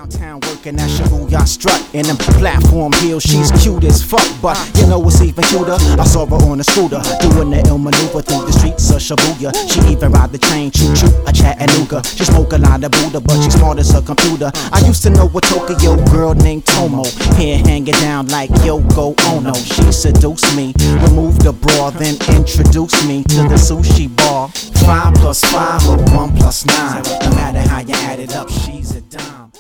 Downtown working at Shibuya strut in them platform heels. She's cute as fuck, but you know what's even cuter? I saw her on a scooter doing the ill maneuver through the streets of Shibuya. She even ride the train, choo choo, a Chattanooga. She smoke a lot of Buddha, but she's smart as a computer. I used to know a Tokyo girl named Tomo, hair hanging down like Yoko Ono. She seduced me, removed the bra, then introduced me to the sushi bar. 5 + 5 or 1 + 9. No matter how you add it up, she's a dime.